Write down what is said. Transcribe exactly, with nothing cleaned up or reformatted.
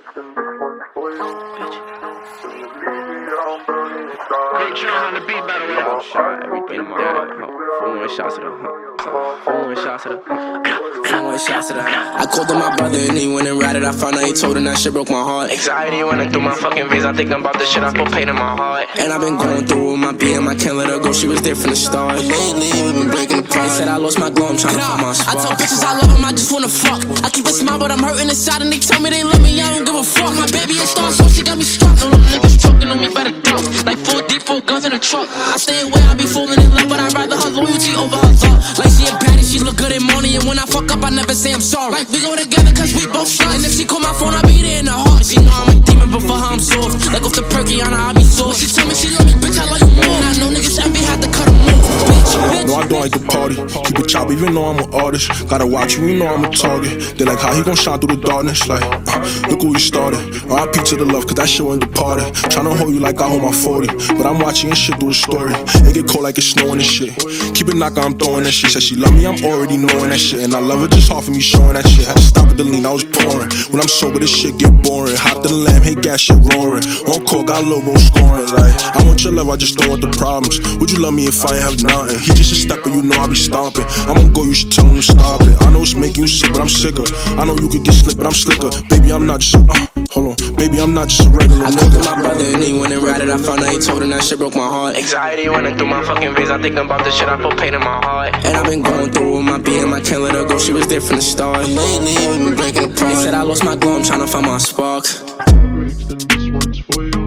on the beat, by the way. Shot everything dead. Four one shots to the Four one shots to the Four one shots to the I called on my brother and he went and ratted. I found out he told him that shit broke my heart. Anxiety running through my fucking veins. I think about the shit I put pain in my heart. And I've been going through with my B M. I can't let her go. She was there from the start. Lately we've been breaking apart. They said I lost my glow. I'm trying to find my spot. I tell bitches I love them. I just wanna fuck. I keep a smile but I'm hurting inside. And they tell me they love me. I don't give a fuck. My baby a star so she got me struck. No little niggas talking on me by the dope. Like four deep, four guns in the truck. I stay away. I be fooling in love, but I'd rather her loyalty over her thought. Like she a baddie, she look good in morning. And when I fuck up, I never say I'm sorry. Like we go together cause we both strong. And if she call my phone, I be there in the heart. She know I'm a demon, but for her I'm soft. Like off the perky, on her I be soft. She tell me she love me, bitch, I love you more. And I know niggas envy had to cut them off. Bitch, bitch. No, I don't like the party. Keep it chop, even though I'm an artist. Gotta watch you, you know I'm a target. They like how he gon' shine through the darkness. Like, uh, look who he started. R I P to the love, cause that shit went departed. Tryna hold you like I hold my forty. But I'm watching your shit through the story. It get cold like it's snowing and shit. Keep it knock, I'm throwing that shit. Said she love me, I'm already knowing that shit. And I love her just off of me showing that shit. Had to stop at the lean, I was pouring. When I'm sober, this shit get boring. Hop to the lamb, hey gas shit roaring. On call, got a little bro scoring. Like, I want your love, I just don't want the problems. Would you love me if I ain't have nothing? He just a stepper, you know I be stomping. I'm gonna go, you should tell him to stop it. I know it's making you sick, but I'm sicker. I know you could get slick, but I'm slicker. Baby, I'm not just a, uh, hold on. Baby, I'm not just a regular I nigga. called my brother and he went and ratted. I found out he told him that shit broke my heart. Anxiety running through my fucking veins. I think about the shit I put pain in my heart. And I've been going through with my B M. I can't let her go. She was there from the start. Lately we've been breaking apart. They said I lost my glow. I'm trying to find my spark. This one's for you.